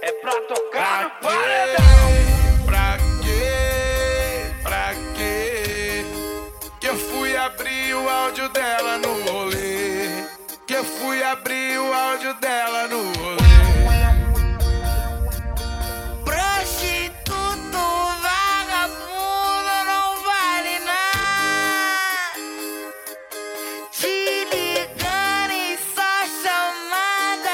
é pra tocar no paredão. Pra quê? Pra quê? Que eu fui abrir o áudio dela no rolê. Que eu fui abrir o áudio dela no rolê. Prostituto, vagabundo, não vale nada. Te ligando em só chamada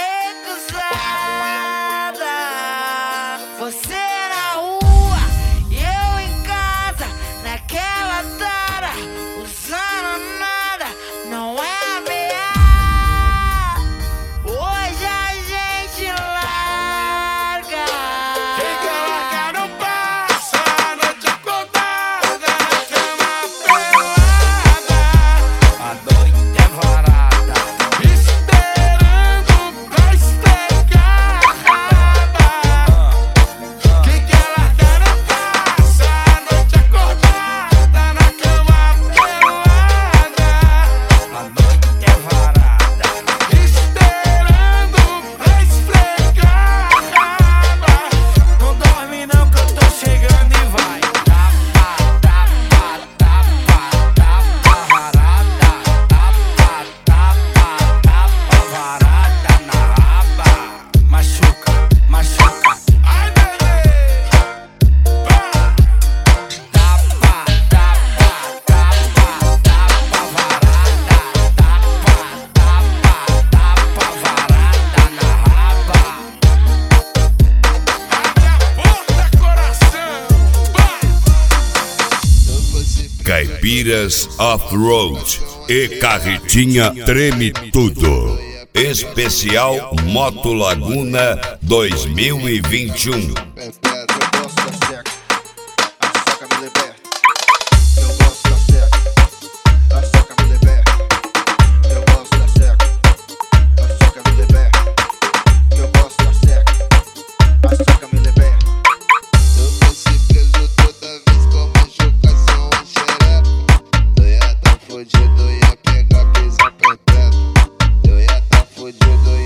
recusada. Você na rua e eu em casa, naquela tara, usando nada, não é ameaça. Hoje a gente larga. Quem quer largar não passa a noite acordada na cama pelada. A noite é varada. Esperando pra esfregar a raba. Quem quer largar não passa a noite acordada na cama pelada. A noite é varada. Esperando pra esfregar a raba. Não dorme não que eu tô chegando e vai. Tapa, tapa, tapa, tapa, varada. Tapa, tapa, tapa, varada na raba. Machuca, machuca. Ai, bebê. Tapa, tapa, tapa, tapa, varada. Tapa, tapa, tapa, varada na raba. Abre a porta, coração. Caipiras Off-Road e Carretinha Treme Tudo. Especial Moto Laguna 2021. Fudido, ia pegar, pisar perpétuo. Eu ia tá fudido,